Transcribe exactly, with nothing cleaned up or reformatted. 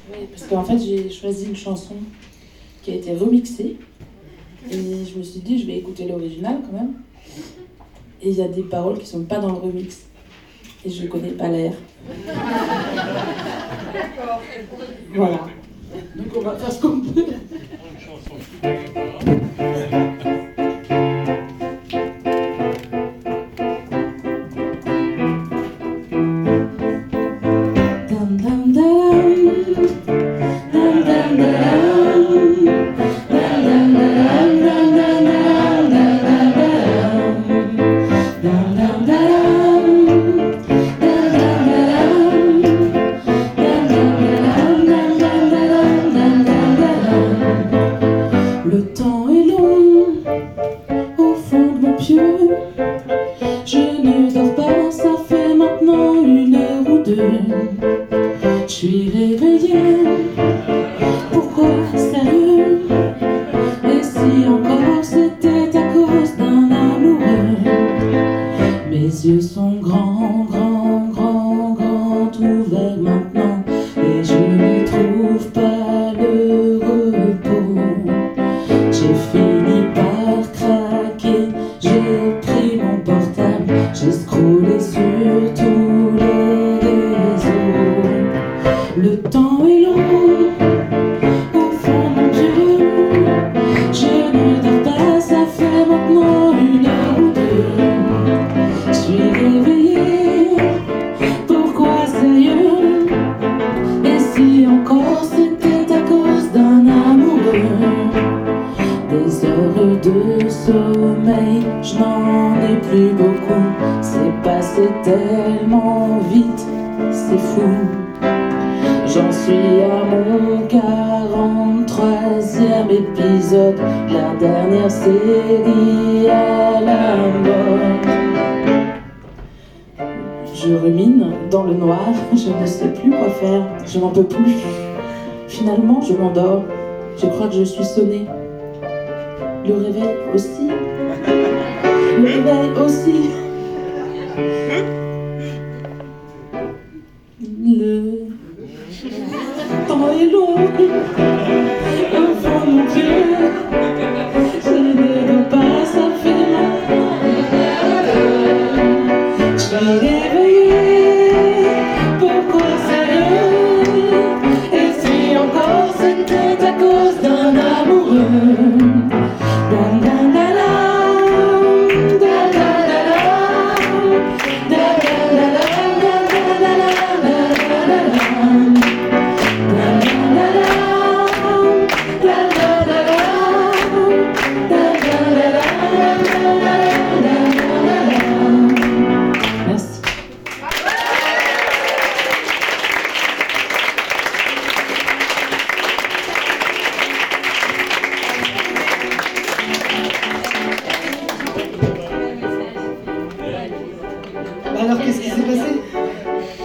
Oui, parce qu'en fait, j'ai choisi une chanson qui a été remixée. Et je me suis dit, je vais écouter l'original quand même. Et il y a des paroles qui ne sont pas dans le remix. Et je ne connais pas l'air. Voilà. Donc on va faire ce qu'on peut. Je suis réveillée, pourquoi sérieux? Et si encore c'était à cause d'un amoureux? Mes yeux sont grands, grands, grands, grands ouverts maintenant, et je ne trouve pas le repos. J'ai fini par craquer, j'ai pris mon portable, j'ai scrollé sur tous les réseaux. Le temps est long, au fond mon Dieu, je ne dors pas, ça fait maintenant une heure ou deux. Je suis réveillée, pourquoi sérieux? Et si encore c'était à cause d'un amoureux? Des heures de sommeil, je n'en ai plus beaucoup, c'est passé tellement vite, c'est fou. J'en suis à mon quarante-troisième épisode, la dernière série à la mode. Je rumine dans le noir, je ne sais plus quoi faire, je n'en peux plus. Finalement, je m'endors, je crois que je suis sonnée. Le réveil aussi. Le réveil aussi. Le temps est long.